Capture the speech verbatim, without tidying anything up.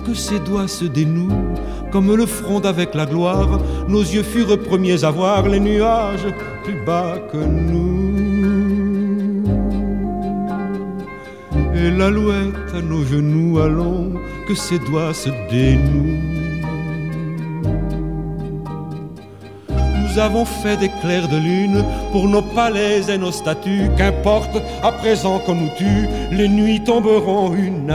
que ses doigts se dénouent comme le front avec la gloire. Nos yeux furent premiers à voir les nuages plus bas que nous. Et l'alouette à nos genoux allons, que ses doigts se dénouent. Nous avons fait des clairs de lune pour nos palais et nos statues. Qu'importe, à présent qu'on nous tue, les nuits tomberont une